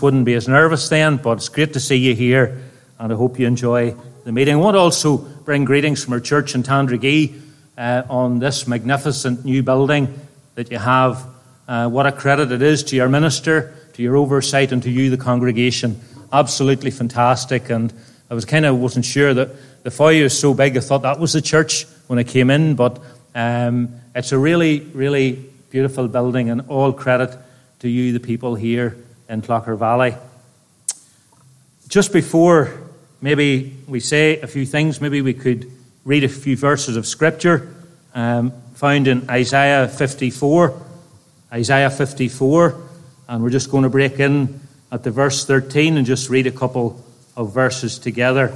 Wouldn't be as nervous then, but it's great to see you here, and I hope you enjoy the meeting. I want to also bring greetings from our church in Tandragee on this magnificent new building that you have. What a credit it is to your minister, to your oversight, and to you, the congregation. Absolutely fantastic. And I wasn't sure that the foyer is so big. I thought that was the church when I came in, but it's a really, really beautiful building, and all credit to you, the people here in Clocker Valley. Just before maybe we say a few things, maybe we could read a few verses of Scripture found in Isaiah 54. Isaiah 54, and we're just going to break in at the verse 13 and just read a couple of verses together.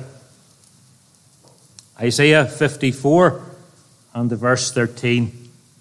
Isaiah 54 and the verse 13.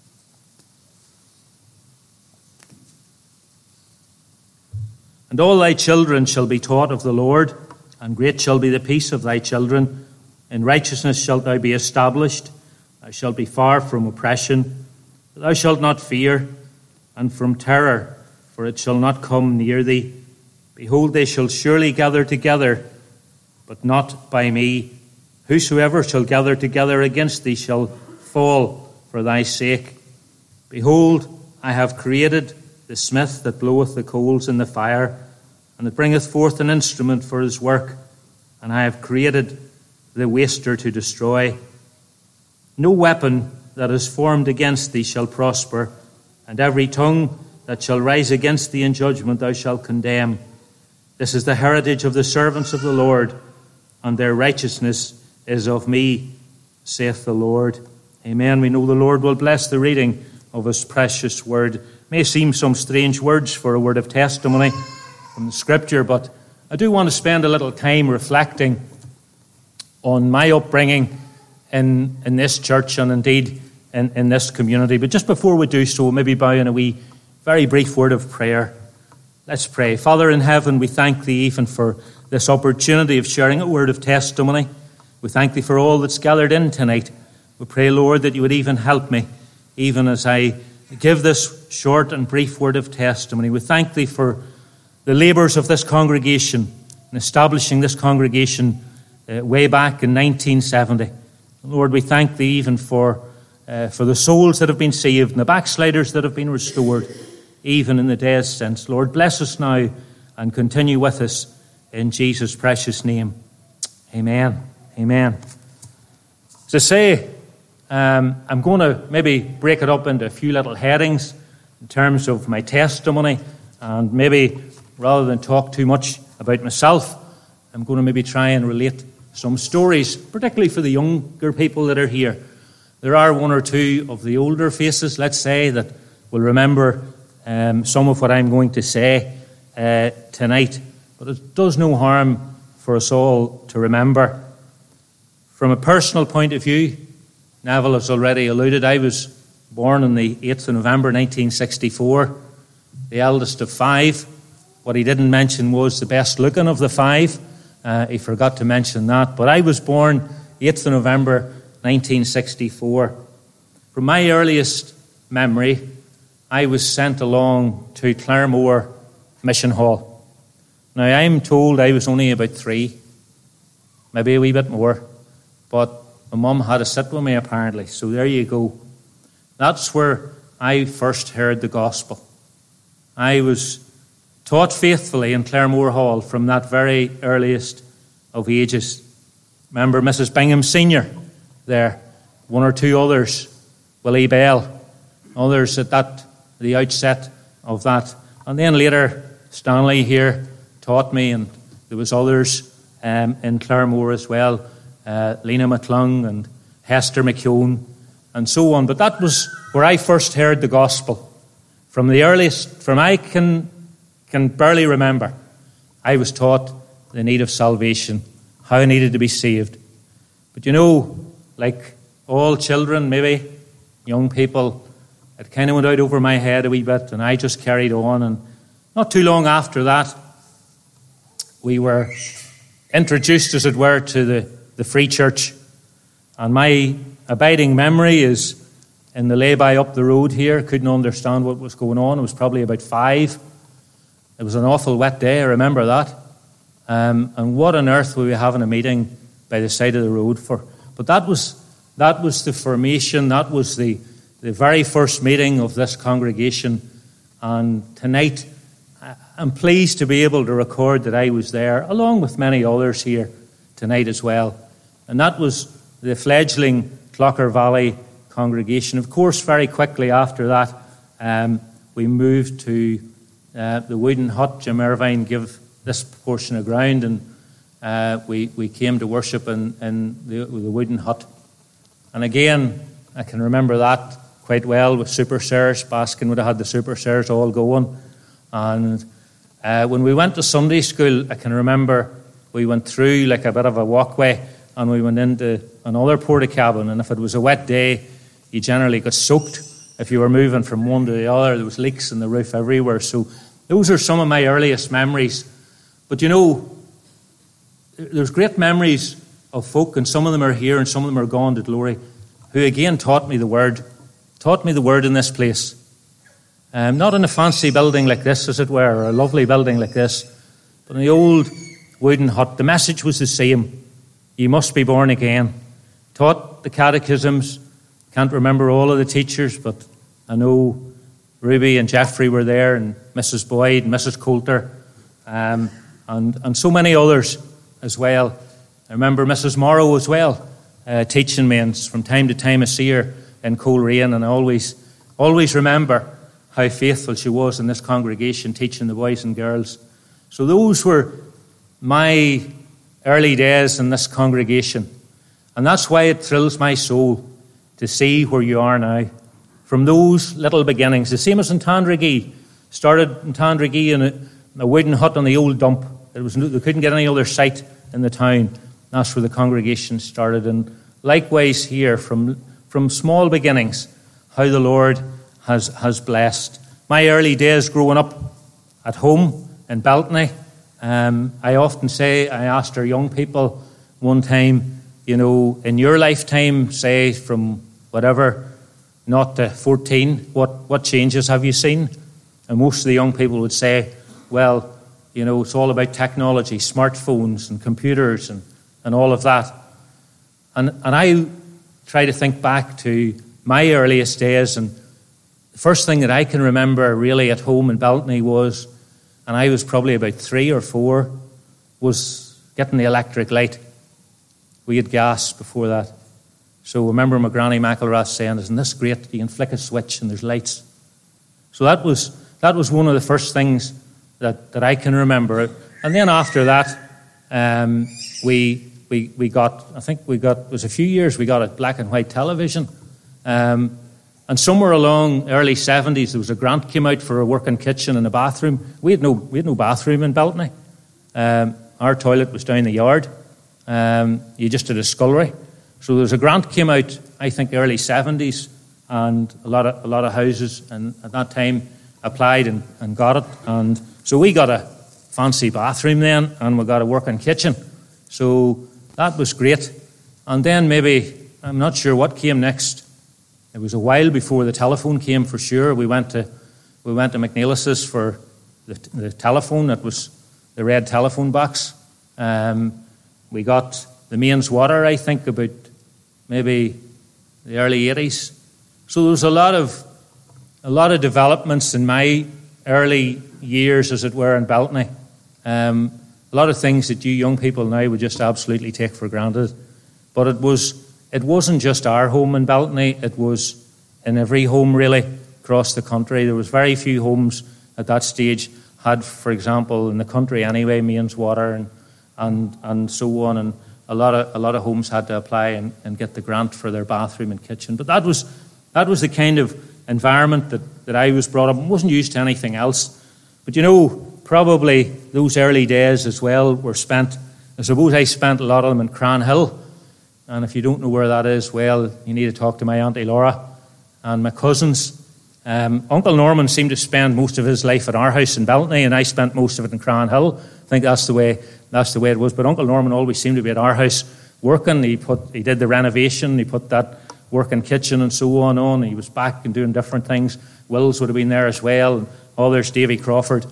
And all thy children shall be taught of the Lord, and great shall be the peace of thy children. In righteousness shalt thou be established. Thou shalt be far from oppression. Thou shalt not fear, and from terror, for it shall not come near thee. Behold, they shall surely gather together, but not by me. Whosoever shall gather together against thee shall fall for thy sake. Behold, I have created the smith that bloweth the coals in the fire, and that bringeth forth an instrument for his work. And I have created the waster to destroy. No weapon that is formed against thee shall prosper, and every tongue that shall rise against thee in judgment thou shalt condemn. This is the heritage of the servants of the Lord, and their righteousness is of me, saith the Lord. Amen. We know the Lord will bless the reading of his precious word. It may seem some strange words for a word of testimony from the Scripture, but I do want to spend a little time reflecting on my upbringing in this church and indeed in this community. But just before we do so, maybe bow in a wee, very brief word of prayer. Let's pray. Father in heaven, we thank thee even for this opportunity of sharing a word of testimony. We thank thee for all that's gathered in tonight. We pray, Lord, that you would even help me, even as I give this short and brief word of testimony. We thank thee for the labours of this congregation in establishing this congregation way back in 1970. Lord, we thank thee even for the souls that have been saved and the backsliders that have been restored, even in the days since. Lord, bless us now and continue with us in Jesus' precious name. Amen. Amen. As I say, I'm going to maybe break it up into a few little headings in terms of my testimony, and maybe rather than talk too much about myself, I'm going to maybe try and relate some stories, particularly for the younger people that are here. There are one or two of the older faces, let's say, that will remember some of what I'm going to say tonight. But it does no harm for us all to remember. From a personal point of view, Neville has already alluded, I was born on the 8th of November 1964, the eldest of five. What he didn't mention was the best looking of the five. He forgot to mention that. But I was born 8th of November 1964. From my earliest memory, I was sent along to Claremore Mission Hall. Now, I'm told I was only about 3, maybe a wee bit more, but my mum had to sit with me apparently, so there you go. That's where I first heard the gospel. I was taught faithfully in Claremore Hall from that very earliest of ages. Remember Mrs. Bingham Sr. there, one or two others, Willie Bell, others at the outset of that. And then later, Stanley here taught me, and there was others in Claremore as well, Lena McClung and Hester McKeown, and so on. But that was where I first heard the gospel. From the earliest, from I can barely remember, I was taught the need of salvation, how I needed to be saved. But you know, like all children, maybe young people, it kind of went out over my head a wee bit, and I just carried on. And not too long after that, we were introduced, as it were, to the Free Church. And my abiding memory is in the lay-by up the road here. Couldn't understand what was going on. I was probably about 5. It was an awful wet day, I remember that. And what on earth were we having a meeting by the side of the road for? But that was the formation, that was the very first meeting of this congregation. And tonight, I'm pleased to be able to record that I was there, along with many others here tonight as well. And that was the fledgling Clocker Valley congregation. Of course, very quickly after that, we moved to the Wooden Hut. Jim Irvine gave this portion of ground, and we came to worship in the Wooden Hut. And again, I can remember that quite well with Super Sirs. Baskin would have had the Super Sirs all going. And when we went to Sunday school, I can remember we went through like a bit of a walkway, and we went into another porta cabin. And if it was a wet day, you generally got soaked. If you were moving from one to the other, there was leaks in the roof everywhere. So those are some of my earliest memories. But you know, there's great memories of folk, and some of them are here and some of them are gone to glory, who again taught me the word in this place. Not in a fancy building like this, as it were, or a lovely building like this, but in the old Wooden Hut. The message was the same. You must be born again. Taught the catechisms. Can't remember all of the teachers, but I know Ruby and Jeffrey were there, and Mrs. Boyd, and Mrs. Coulter, and so many others as well. I remember Mrs. Morrow as well, teaching me, and from time to time I see her in Coleraine, and I always remember how faithful she was in this congregation, teaching the boys and girls. So those were my early days in this congregation. And that's why it thrills my soul to see where you are now. From those little beginnings, the same as in Tandragee. Started in Tandragee in a wooden hut on the old dump. They couldn't get any other site in the town. That's where the congregation started. And likewise here, from small beginnings, how the Lord has blessed. My early days growing up at home in Beltany, I often say, I asked our young people one time, you know, in your lifetime, say from whatever, 0 to 14, what changes have you seen? And most of the young people would say, well, you know, it's all about technology, smartphones and computers and all of that. And I try to think back to my earliest days, and the first thing that I can remember really at home in Beltany was, and I was probably about 3 or 4, was getting the electric light. We had gas before that. So I remember my granny McElrath saying, isn't this great? You can flick a switch and there's lights. So that was one of the first things that I can remember. And then after that, we got, I think it was a few years, we got a black and white television. And somewhere along early 70s, there was a grant came out for a working kitchen and a bathroom. We had no bathroom in Beltany. Our toilet was down the yard. You just did a scullery. So there was a grant came out, I think, early 70s, and a lot of houses, and at that time applied and got it. And so we got a fancy bathroom then, and we got a working kitchen. So that was great. And then maybe, I'm not sure what came next. It was a while before the telephone came for sure. We went to McNeilis's for the telephone. That was the red telephone box. We got the mains water, I think, about maybe the early 80s. So there was a lot of developments in my early years, as it were, in Beltany. A lot of things that you young people now would just absolutely take for granted. But it wasn't just our home in Beltany, it was in every home really across the country. There was very few homes at that stage had, for example, in the country anyway, mains water and so on, and a lot of homes had to apply and get the grant for their bathroom and kitchen. But that was the kind of environment that I was brought up. It wasn't used to anything else. But you know, probably those early days as well were spent, I suppose I spent a lot of them in Cranhill. And if you don't know where that is, well, you need to talk to my Auntie Laura and my cousins. Uncle Norman seemed to spend most of his life at our house in Beltany, and I spent most of it in Cranhill. I think that's the way it was. But Uncle Norman always seemed to be at our house working. He did the renovation. He put that working kitchen and so on. He was back and doing different things. Wills would have been there as well, and others, Davy Crawford.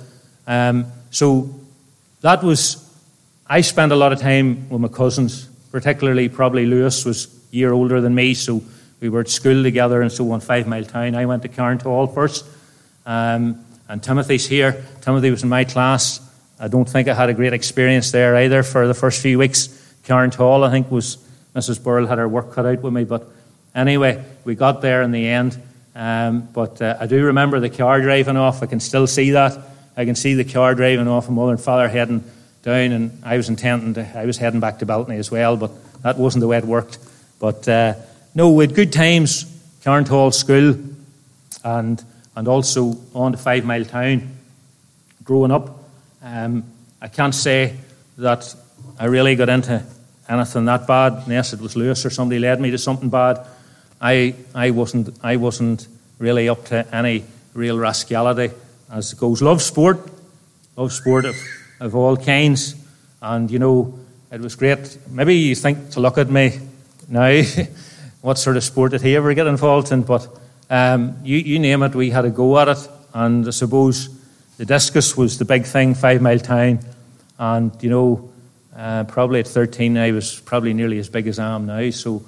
So that was, I spent a lot of time with my cousins, particularly probably Lewis was a year older than me, so we were at school together and so on 5 Mile Town. I went to Carntall first, and Timothy's here. Timothy was in my class. I don't think I had a great experience there either for the first few weeks. Carntall, I think, was Mrs. Burrell had her work cut out with me, but anyway, we got there in the end. But I do remember the car driving off. I can still see that. I can see the car driving off and mother and father heading down, and I was heading back to Beltany as well, but that wasn't the way it worked. But no, we had good times, Carntall School, and also on to 5 Mile Town. Growing up, I can't say that I really got into anything that bad, unless it was Lewis or somebody led me to something bad. I wasn't really up to any real rascality as it goes. Love sport of all kinds, and you know, it was great. Maybe you think to look at me now, what sort of sport did he ever get involved in? But you name it, we had a go at it, and I suppose the discus was the big thing, 5 Mile Town, and you know, probably at 13 I was probably nearly as big as I am now, so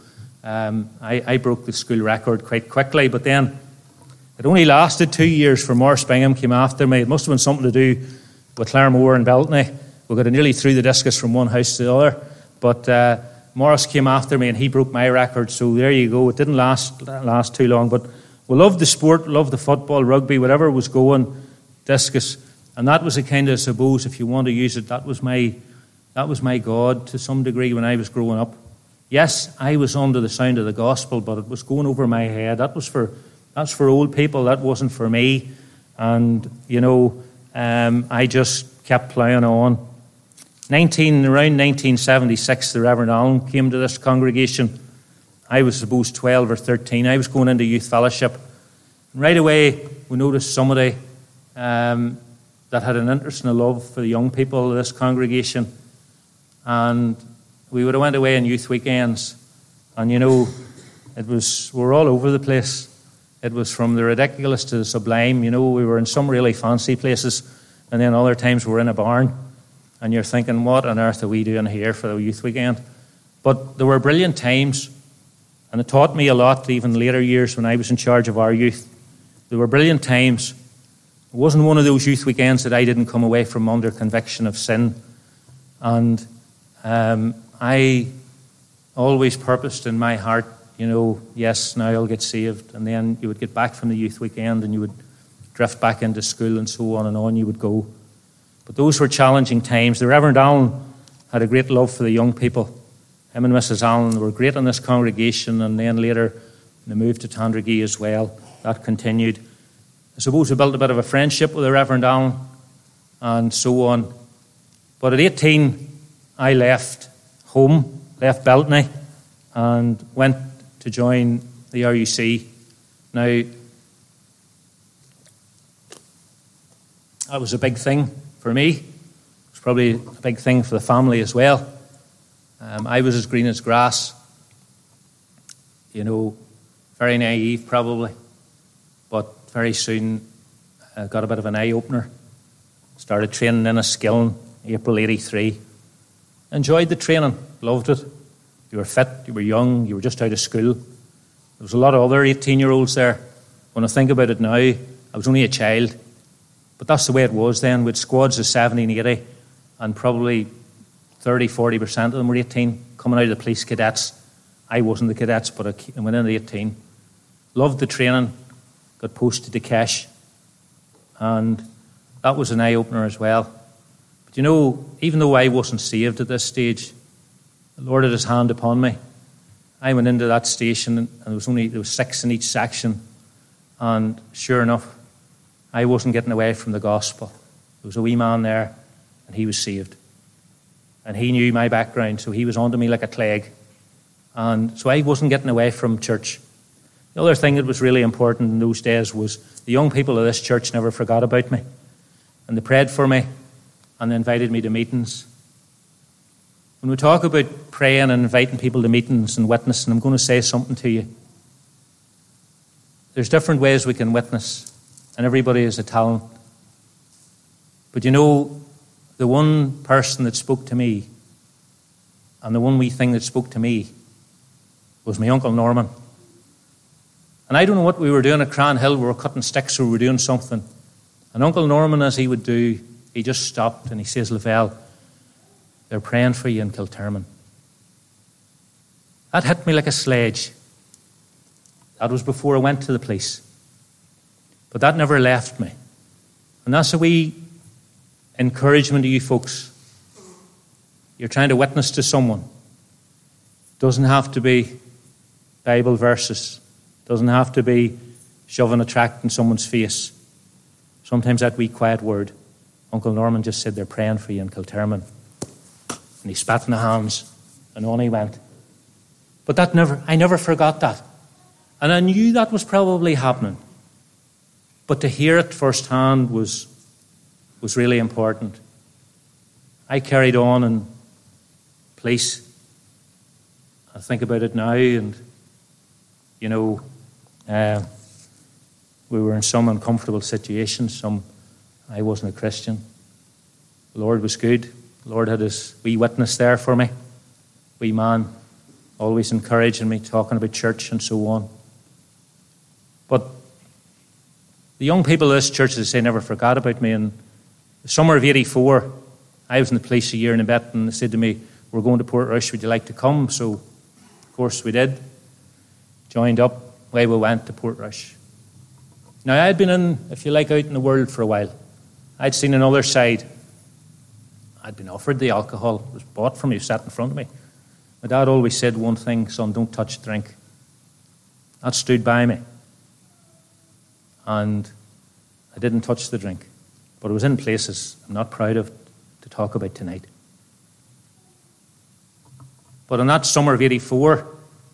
I broke the school record quite quickly, but then it only lasted 2 years for Morris Bingham came after me. It must have been something to do with Claremore and Beltany. We got nearly through the discus from one house to the other, but Morris came after me and he broke my record, so there you go. It didn't last too long, but we loved the sport, loved the football, rugby, whatever was going, discus, and that was a kind of, I suppose, if you want to use it, that was my God to some degree when I was growing up. Yes, I was under the sound of the gospel, but it was going over my head. That's for old people. That wasn't for me. And you know, I just kept ploughing on. Around 1976, the Reverend Allen came to this congregation. I was supposed 12 or 13. I was going into youth fellowship. And right away, we noticed somebody that had an interest and a love for the young people of this congregation. And we would have went away on youth weekends, and you know, we were all over the place. It was from the ridiculous to the sublime. You know, we were in some really fancy places, and then other times we were in a barn, and you're thinking, what on earth are we doing here for the youth weekend? But there were brilliant times, and it taught me a lot, even later years when I was in charge of our youth. There were brilliant times. It wasn't one of those youth weekends that I didn't come away from under conviction of sin. And I always purposed in my heart, you know, yes, now I'll get saved. And then you would get back from the youth weekend and you would drift back into school and so on you would go. But those were challenging times. The Reverend Allen had a great love for the young people. Him and Mrs. Allen were great in this congregation, and then later they moved to Tandragee as well. That continued. I suppose we built a bit of a friendship with the Reverend Allen and so on. But at 18, I left home, left Beltany, and went to join the RUC. Now, that was a big thing for me. It was probably a big thing for the family as well. I was as green as grass, you know, very naive probably, but very soon I got a bit of an eye-opener. Started training in Enniskillen, April 83. Enjoyed the training, loved it. You were fit, you were young, you were just out of school. There was a lot of other 18-year-olds there. When I think about it now, I was only a child. But that's the way it was then. We had squads of 70 and 80, and probably 30-40% of them were 18, coming out of the police cadets. I wasn't the cadets, but I went into 18. Loved the training, got posted to Kesh, and that was an eye-opener as well. But you know, even though I wasn't saved at this stage, the Lord had his hand upon me. I went into that station, and there was 6 in each section, and sure enough, I wasn't getting away from the gospel. There was a wee man there, and he was saved. And he knew my background, so he was onto me like a plague. And so I wasn't getting away from church. The other thing that was really important in those days was the young people of this church never forgot about me. And they prayed for me, and they invited me to meetings. When we talk about praying and inviting people to meetings and witnessing, I'm going to say something to you. There's different ways we can witness, and everybody has a talent. But you know, the one person that spoke to me, and the one wee thing that spoke to me, was my Uncle Norman. And I don't know what we were doing at Cranhill. We were cutting sticks or we were doing something. And Uncle Norman, as he would do, he just stopped and he says, Lavelle, they're praying for you in Kilterman. That hit me like a sledge. That was before I went to the police. But that never left me. And that's a wee encouragement to you folks. You're trying to witness to someone. Doesn't have to be Bible verses. Doesn't have to be shoving a tract in someone's face. Sometimes that wee quiet word. Uncle Norman just said they're praying for you in Kilterman. And he spat in the hands and on he went. But I never forgot that. And I knew that was probably happening. But to hear it firsthand was really important. I carried on in police. I think about it now, and you know, we were in some uncomfortable situations. I wasn't a Christian. The Lord was good. The Lord had his wee witness there for me. Wee man, always encouraging me, talking about church and so on. But the young people of this church, as I say, never forgot about me. In the summer of '84, I was in the police a year and a bit, and they said to me, we're going to Portrush, would you like to come? So, of course, we did. Joined up, away we went to Portrush. Now, I'd been in, if you like, out in the world for a while. I'd seen another side. I'd been offered the alcohol. It was bought for me, sat in front of me. My dad always said one thing, son, don't touch drink. That stood by me. And I didn't touch the drink. But it was in places I'm not proud of to talk about tonight. But in that summer of '84,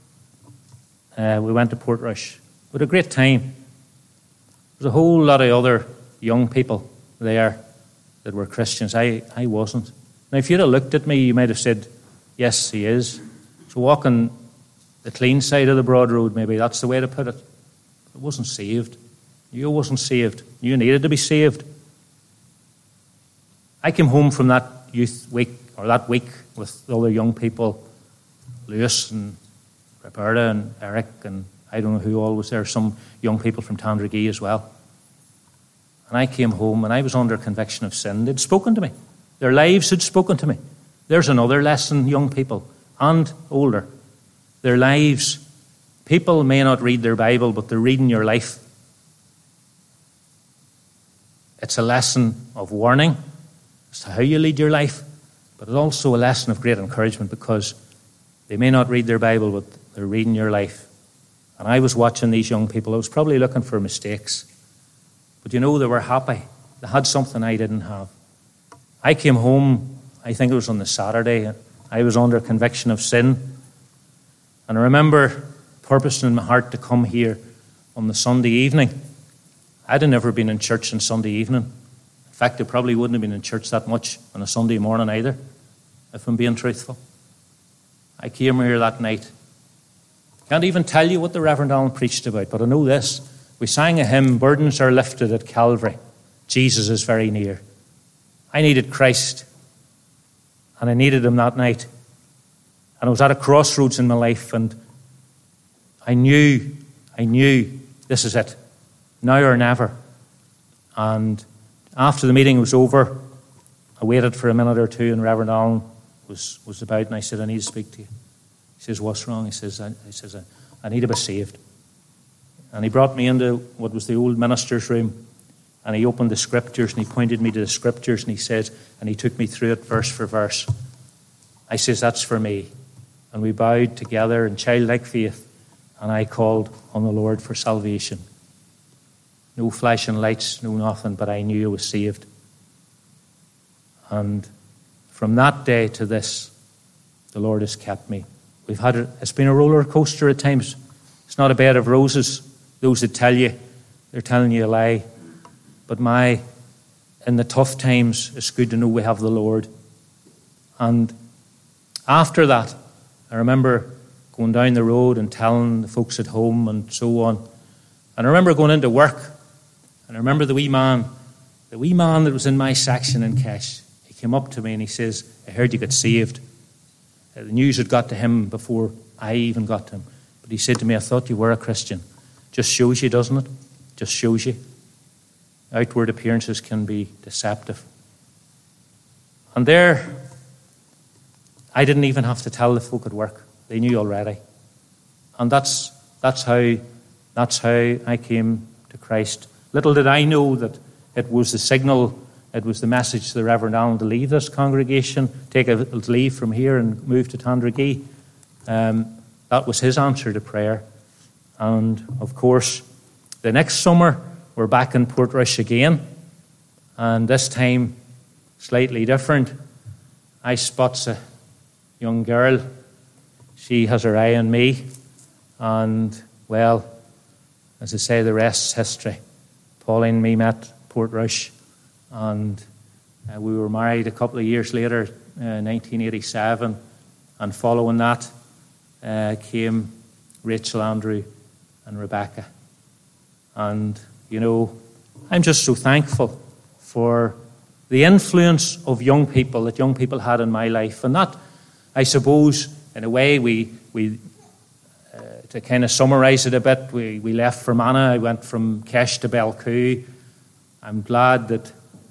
we went to Portrush. We had a great time. There was a whole lot of other young people there that were Christians. I wasn't. Now, if you'd have looked at me, you might have said, yes, he is. So walking the clean side of the broad road, maybe that's the way to put it. I wasn't saved. You wasn't saved. You needed to be saved. I came home from that youth week, or that week, with other young people, Lewis and Roberta and Eric, and I don't know who all was there, some young people from Tandragee as well. And I came home and I was under conviction of sin. They'd spoken to me. Their lives had spoken to me. There's another lesson, young people and older. Their lives. People may not read their Bible, but they're reading your life. It's a lesson of warning as to how you lead your life, but it's also a lesson of great encouragement because they may not read their Bible, but they're reading your life. And I was watching these young people. I was probably looking for mistakes. But you know, they were happy. They had something I didn't have. I came home, I think it was on the Saturday. I was under conviction of sin. And I remember purposing in my heart to come here on the Sunday evening. I'd have never been in church on Sunday evening. In fact, I probably wouldn't have been in church that much on a Sunday morning either, if I'm being truthful. I came here that night. Can't even tell you what the Reverend Allen preached about, but I know this. We sang a hymn, Burdens Are Lifted at Calvary. Jesus is very near. I needed Christ, and I needed him that night. And I was at a crossroads in my life, and I knew this is it, now or never. And after the meeting was over, I waited for a minute or two, and Reverend Allen was about, and I said, I need to speak to you. He says, what's wrong? He says, I need to be saved. And he brought me into what was the old minister's room, and he opened the scriptures, and he pointed me to the scriptures, and he said, and he took me through it verse for verse. I says, that's for me. And we bowed together in childlike faith, and I called on the Lord for salvation. No flashing lights, no nothing, but I knew I was saved. And from that day to this, the Lord has kept me. It's been a roller coaster at times. It's not a bed of roses. Those that tell you, they're telling you a lie. But in the tough times, it's good to know we have the Lord. And after that, I remember going down the road and telling the folks at home and so on. And I remember going into work, and I remember the wee man the wee man that was in my section in Kesh, he came up to me and he says, I heard you got saved. The news had got to him before I even got to him. But he said to me, I thought you were a Christian. Just shows you, doesn't it? Just shows you. Outward appearances can be deceptive. And there, I didn't even have to tell the folk at work. They knew already. And that's how I came to Christ. Little did I know that it was the signal, it was the message to the Reverend Allen to leave this congregation, take a leave from here and move to Tandragee. That was his answer to prayer. And of course, the next summer, we're back in Portrush again. And this time, slightly different. I spots a young girl. She has her eye on me. And, well, as I say, the rest's history. Pauline and me met Portrush, and we were married a couple of years later, 1987. And following that came Rachel, Andrew, and Rebecca. And, you know, I'm just so thankful for the influence of young people that young people had in my life. And that, I suppose, in a way, we to kind of summarise it a bit, we left Fermanagh. I went from Kesh to Belcoo. I'm glad that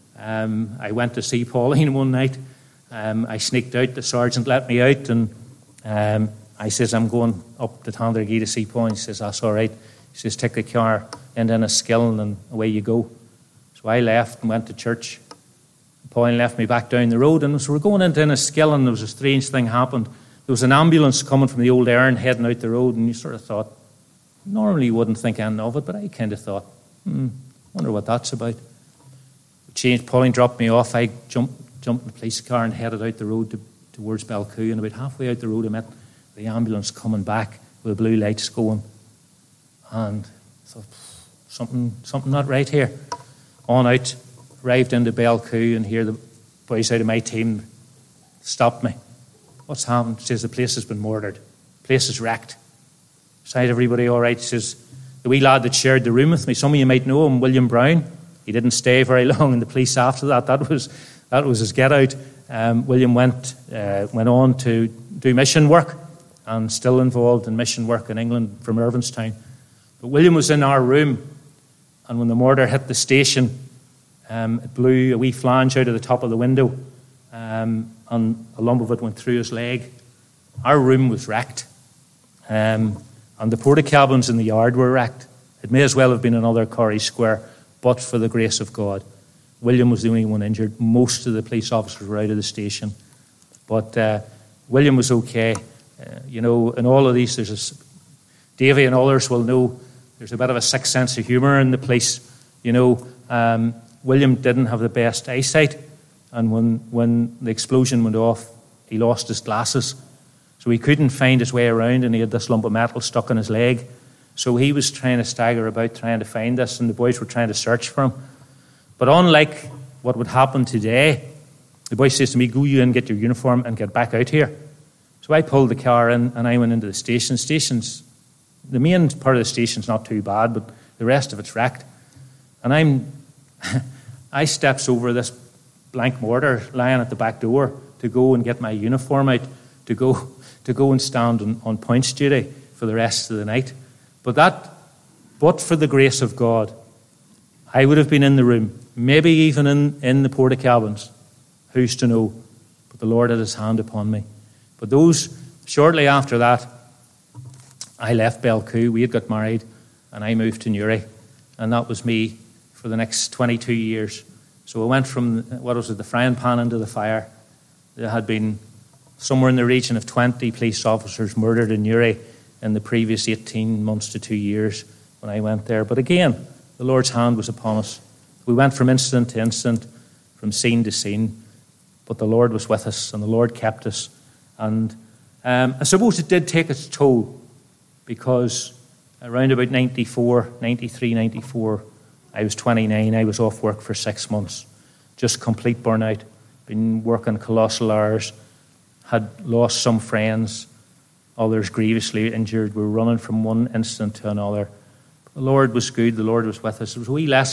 I went to see Pauline one night. I sneaked out. The sergeant let me out, and I says, I'm going up to Tandragee to see Pauline. He says, that's all right. He says, take the car in Enniskillen and away you go. So I left and went to church. Pauline left me back down the road, and as we were going into Enniskillen, there was a strange thing happened. There was an ambulance coming from the Old Erin heading out the road, and you sort of thought, normally you wouldn't think anything of it, but I kind of thought, wonder what that's about. We changed. Pauline dropped me off. I jumped in the police car and headed out the road towards Belcoo, and about halfway out the road I met the ambulance coming back with blue lights going, and I thought, something not right here. On out, arrived into Belcoo, and here the boys out of my team stopped me. What's happened? He says, the place has been murdered. The place is wrecked. Said, everybody all right? He says, the wee lad that shared the room with me, some of you might know him, William Brown. He didn't stay very long in the police after that. That was his get out. William went on to do mission work, and still involved in mission work in England from Irvinstown. But William was in our room, and when the mortar hit the station, it blew a wee flange out of the top of the window, and a lump of it went through his leg. Our room was wrecked, and the porta-cabins in the yard were wrecked. It may as well have been another Corrie Square, but for the grace of God. William was the only one injured. Most of the police officers were out of the station. But William was okay. In all of these, Davy and others will know there's a bit of a sick sense of humour in the police. William didn't have the best eyesight, and when the explosion went off, he lost his glasses. So he couldn't find his way around, and he had this lump of metal stuck in his leg. So he was trying to stagger about, trying to find this, and the boys were trying to search for him. But unlike what would happen today, the boy says to me, go you in, get your uniform, and get back out here. So I pulled the car in, and I went into the station. The main part of the station's not too bad, but the rest of it's wrecked. And I steps over this blank mortar lying at the back door to go and get my uniform out, to go and stand on points duty for the rest of the night. But for the grace of God, I would have been in the room, maybe even in the porta-cabins. Who's to know? But the Lord had his hand upon me. But shortly after that, I left Belcoo. We had got married, and I moved to Newry. And that was me for the next 22 years. So I went from, the frying pan into the fire. There had been somewhere in the region of 20 police officers murdered in Newry in the previous 18 months to 2 years when I went there. But again, the Lord's hand was upon us. We went from incident to incident, from scene to scene. But the Lord was with us, and the Lord kept us. And I suppose it did take its toll, because around about 93, 94, I was 29. I was off work for 6 months. Just complete burnout. Been working colossal hours. Had lost some friends. Others grievously injured. We were running from one incident to another. The Lord was good. The Lord was with us. There was a wee lesson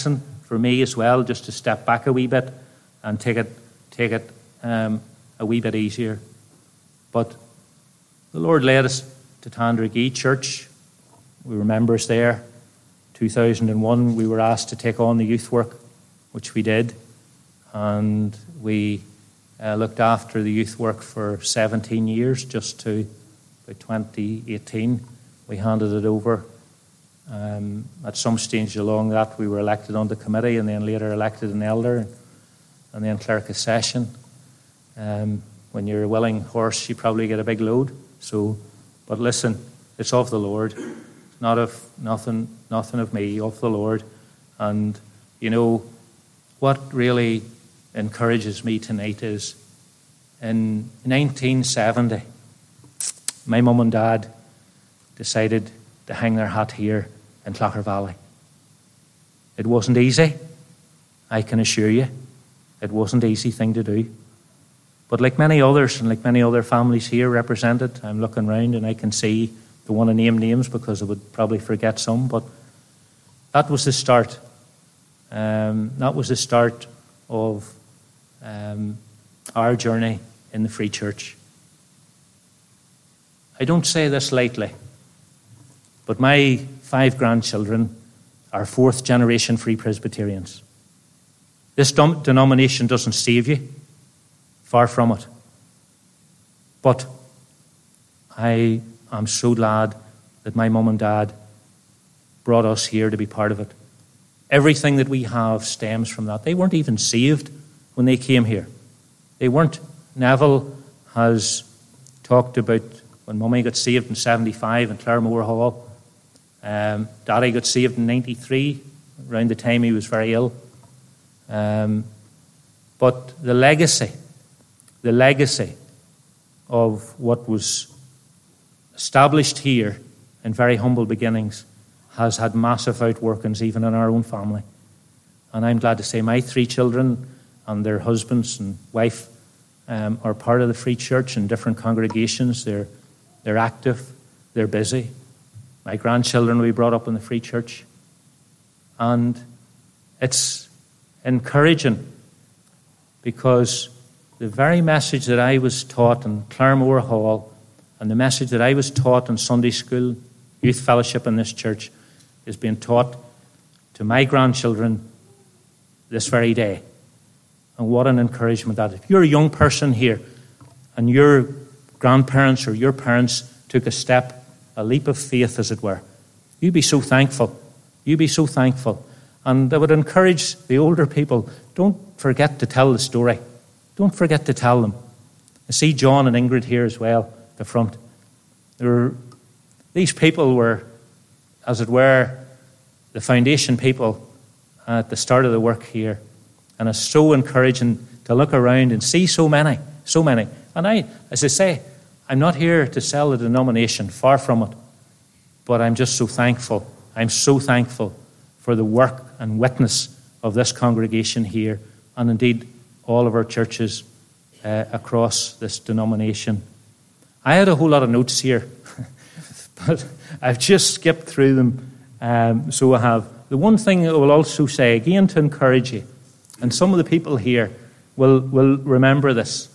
for me as well, just to step back a wee bit and take it a wee bit easier. But the Lord led us to Tandragee Church. We were members there. 2001, we were asked to take on the youth work, which we did. And we looked after the youth work for 17 years, just to about 2018. We handed it over. At some stage along that, we were elected on the committee and then later elected an elder and then clerk of session. When you're a willing horse, you probably get a big load. But listen, it's of the Lord, not of nothing of me, of the Lord. And you know what really encourages me tonight is in 1970, my mum and dad decided to hang their hat here in Clogher Valley. It wasn't easy, I can assure you. It wasn't an easy thing to do. But like many others and like many other families here represented, I'm looking round and I can see, don't want to name names because I would probably forget some, but that was the start. That was the start of our journey in the Free Church. I don't say this lightly, but my 5 grandchildren are 4th generation Free Presbyterians. This denomination doesn't save you, far from it. But I am so glad that my mum and dad brought us here to be part of it. Everything that we have stems from that. They weren't even saved when they came here. They weren't. Neville has talked about when Mummy got saved in 75 in Claremore Hall. Daddy got saved in 93, around the time he was very ill. But the legacy of what was established here in very humble beginnings has had massive outworkings even in our own family. And I'm glad to say my 3 children and their husbands and wife are part of the Free Church in different congregations. They're active, they're busy. My grandchildren will be brought up in the Free Church. And it's encouraging because the very message that I was taught in Claremore Hall and the message that I was taught in Sunday school, youth fellowship in this church, is being taught to my grandchildren this very day. And what an encouragement that is. If you're a young person here and your grandparents or your parents took a step, a leap of faith as it were, you'd be so thankful. You'd be so thankful. And I would encourage the older people, don't forget to tell the story. Don't forget to tell them. I see John and Ingrid here as well, the front. These people were, as it were, the foundation people at the start of the work here. And it's so encouraging to look around and see so many. And I, as I say, I'm not here to sell a denomination, far from it. But I'm just so thankful. I'm so thankful for the work and witness of this congregation here, and indeed all of our churches across this denomination. I had a whole lot of notes here, but I've just skipped through them, so I have. The one thing I will also say, again to encourage you, and some of the people here will remember this.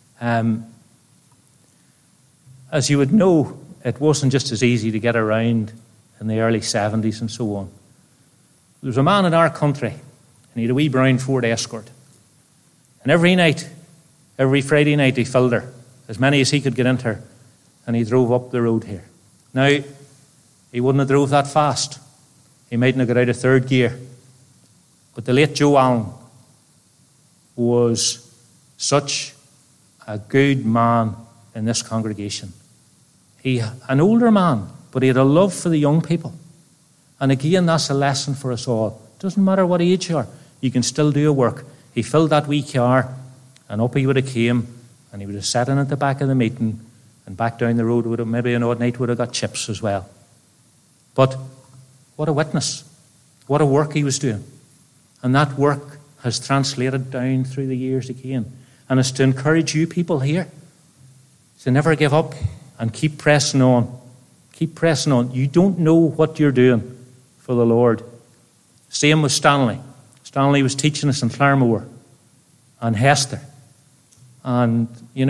As you would know, it wasn't just as easy to get around in the early 70s and so on. There was a man in our country, and he had a wee brown Ford Escort. And every night, every Friday night, he filled her, as many as he could get into her, and he drove up the road here. Now, he wouldn't have drove that fast. He mightn't have got out of 3rd gear. But the late Joe Allen was such a good man in this congregation. An older man, but he had a love for the young people. And again, that's a lesson for us all. Doesn't matter what age you are, you can still do a work. He filled that wee car, and up he would have came, and he would have sat in at the back of the meeting, and back down the road, maybe an odd night would have got chips as well. But what a witness. What a work he was doing. And that work has translated down through the years again. And it's to encourage you people here to never give up and keep pressing on. Keep pressing on. You don't know what you're doing for the Lord. Same with Stanley. Stanley was teaching us in Claremore and Hester. And,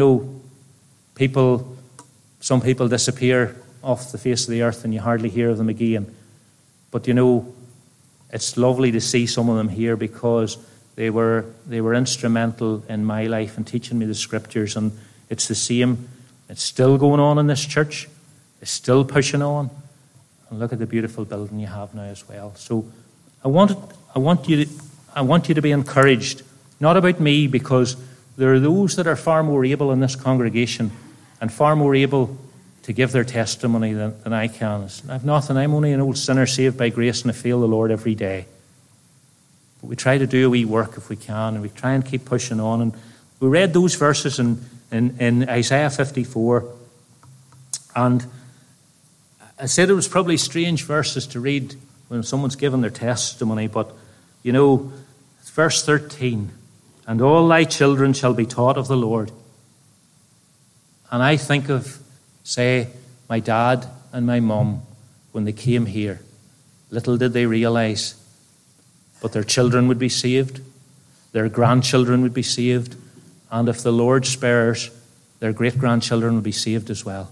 some people disappear off the face of the earth and you hardly hear of them again. But, it's lovely to see some of them here because they were instrumental in my life in teaching me the scriptures. And it's the same. It's still going on in this church. It's still pushing on. And look at the beautiful building you have now as well. So I want you to be encouraged, not about me, because there are those that are far more able in this congregation and far more able to give their testimony than I can. I've nothing. I'm only an old sinner saved by grace, and I feel the Lord every day. But we try to do a wee work if we can, and we try and keep pushing on. And we read those verses in Isaiah 54, and I said it was probably strange verses to read when someone's given their testimony, but, verse 13, and all thy children shall be taught of the Lord. And I think of, say, my dad and my mum when they came here. Little did they realize, but their children would be saved, their grandchildren would be saved, and if the Lord spares, their great-grandchildren will be saved as well.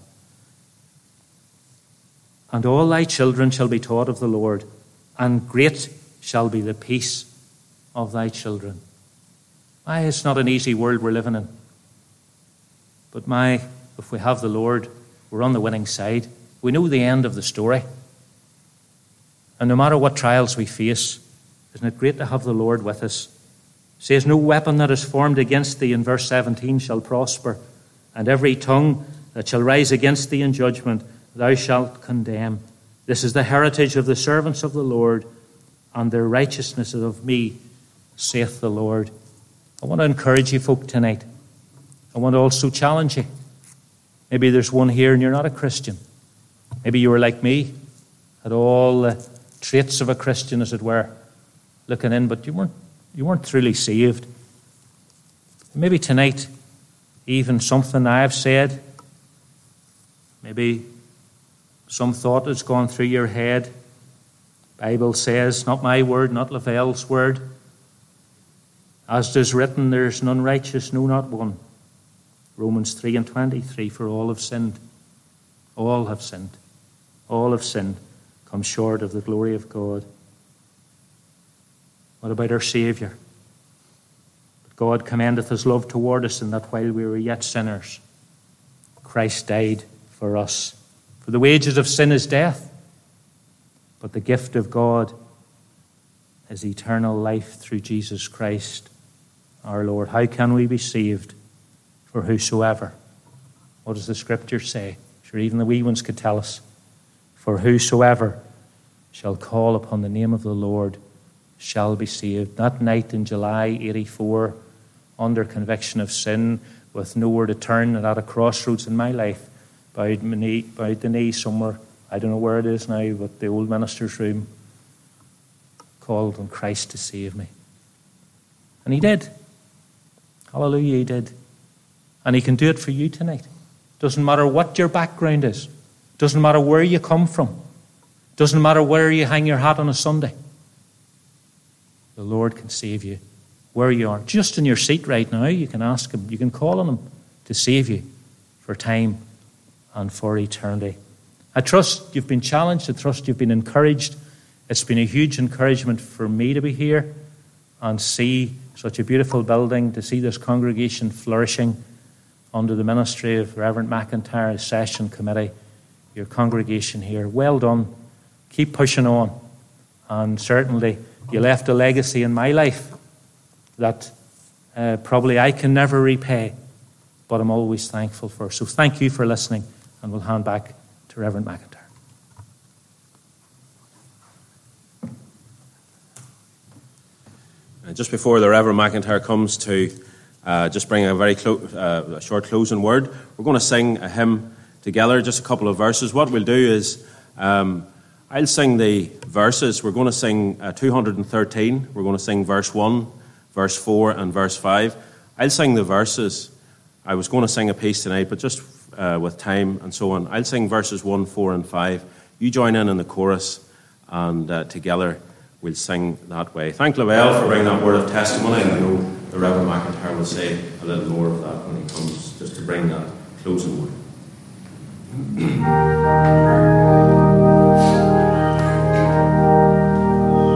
And all thy children shall be taught of the Lord, and great shall be the peace of thy children. It's not an easy world we're living in. But if we have the Lord, we're on the winning side. We know the end of the story. And no matter what trials we face, isn't it great to have the Lord with us? It says, no weapon that is formed against thee, in verse 17, shall prosper, and every tongue that shall rise against thee in judgment, thou shalt condemn. This is the heritage of the servants of the Lord, and their righteousness is of me, saith the Lord. I want to encourage you folk tonight. I want to also challenge you. Maybe there's one here and you're not a Christian. Maybe you were like me, had all the traits of a Christian, as it were, looking in, but you weren't truly saved. Maybe tonight, even something I have said, maybe some thought has gone through your head. The Bible says, not my word, not Lavelle's word. As it is written, there is none righteous, no, not one. Romans 3:23, for all have sinned. All have sinned. All have sinned, come short of the glory of God. What about our Saviour? But God commendeth his love toward us, in that while we were yet sinners, Christ died for us. For the wages of sin is death, but the gift of God is eternal life through Jesus Christ our Lord. How can we be saved? For whosoever. What does the scripture say? Sure, even the wee ones could tell us. For whosoever shall call upon the name of the Lord shall be saved. That night in July 84, under conviction of sin, with nowhere to turn and at a crossroads in my life, bowed the knee somewhere, I don't know where it is now, but the old minister's room, called on Christ to save me. And he did. Hallelujah, he did. And he can do it for you tonight. Doesn't matter what your background is. Doesn't matter where you come from. Doesn't matter where you hang your hat on a Sunday. The Lord can save you where you are. Just in your seat right now, you can ask him. You can call on him to save you for time and for eternity. I trust you've been challenged. I trust you've been encouraged. It's been a huge encouragement for me to be here and see such a beautiful building, to see this congregation flourishing under the ministry of Reverend McIntyre, Session Committee, your congregation here. Well done. Keep pushing on. And certainly you left a legacy in my life that probably I can never repay, but I'm always thankful for. So thank you for listening, and we'll hand back to Reverend McIntyre. Just before the Reverend McIntyre comes to just bring a very short closing word, we're going to sing a hymn together, just a couple of verses. What we'll do is I'll sing the verses. We're going to sing 213. We're going to sing verse 1, verse 4, and verse 5. I'll sing the verses. I was going to sing a piece tonight, but just with time and so on, I'll sing verses 1, 4, and 5. You join in the chorus, and together we'll sing that way. Thank Lavelle for bringing that word of testimony, and I know the Reverend McIntyre will say a little more of that when he comes, just to bring that closing word.